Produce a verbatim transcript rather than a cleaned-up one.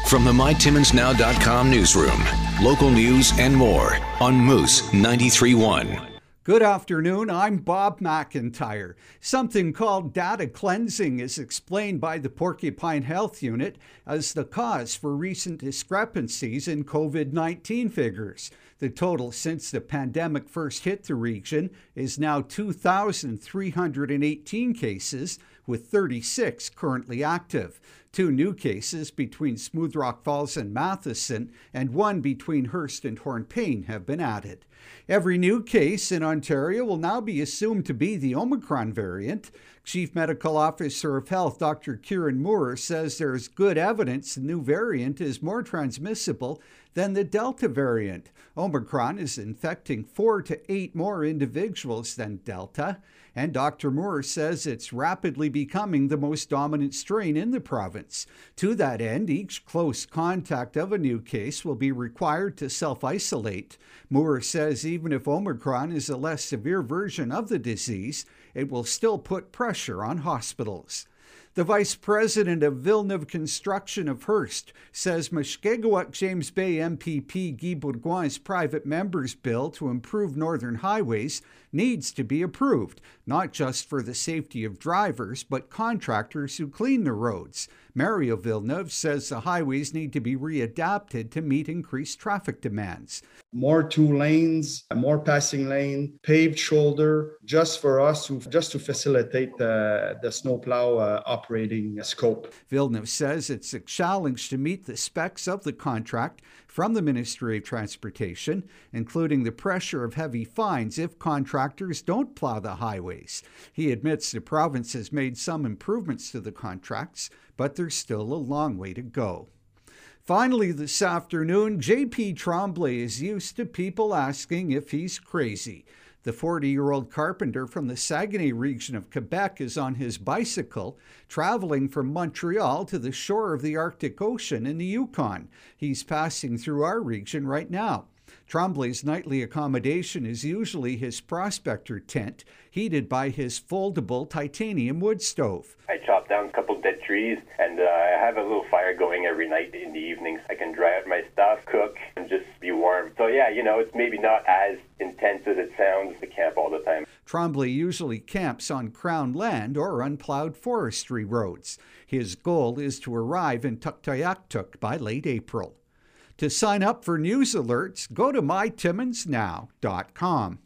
From the my timmins now dot com newsroom, local news and more on Moose ninety-three point one. Good afternoon, I'm Bob McIntyre. Something called data cleansing is explained by the Porcupine Health Unit as the cause for recent discrepancies in COVID nineteen figures. The total since the pandemic first hit the region is now two thousand three hundred eighteen cases, with thirty-six currently active. Two new cases between Smooth Rock Falls and Matheson, and one between Hearst and Hornepayne have been added. Every new case in Ontario will now be assumed to be the Omicron variant. Chief Medical Officer of Health, Doctor Kieran Moore, says there is good evidence the new variant is more transmissible than the Delta variant. Omicron is infecting four to eight more individuals than Delta, and Doctor Moore says it's rapidly becoming the most dominant strain in the province. To that end, each close contact of a new case will be required to self-isolate. Moore says even if Omicron is a less severe version of the disease, it will still put pressure on hospitals. The vice president of Villeneuve Construction of Hearst says Mushkegowuk James Bay M P P Guy Bourgoin's private member's bill to improve northern highways needs to be approved, not just for the safety of drivers, but contractors who clean the roads. Mario Villeneuve says the highways need to be readapted to meet increased traffic demands. More two lanes, more passing lane, paved shoulder, just for us, to, just to facilitate the, the snowplow uh, operating scope. Villeneuve says it's a challenge to meet the specs of the contract from the Ministry of Transportation, including the pressure of heavy fines if contractors don't plow the highways. He admits the province has made some improvements to the contracts, but there's still a long way to go. Finally, this afternoon, J P Tremblay is used to people asking if he's crazy. The forty-year-old carpenter from the Saguenay region of Quebec is on his bicycle, traveling from Montreal to the shore of the Arctic Ocean in the Yukon. He's passing through our region right now. Tremblay's nightly accommodation is usually his prospector tent, heated by his foldable titanium wood stove. I chop down a couple dead trees, and uh, I have a little fire going every night in the evenings. I can dry out my stuff, cook, and just be warm. So yeah, you know, it's maybe not as intense as it sounds to camp all the time. Tremblay usually camps on Crown land or unplowed forestry roads. His goal is to arrive in Tuktoyaktuk by late April. To sign up for news alerts, go to my timmins now dot com.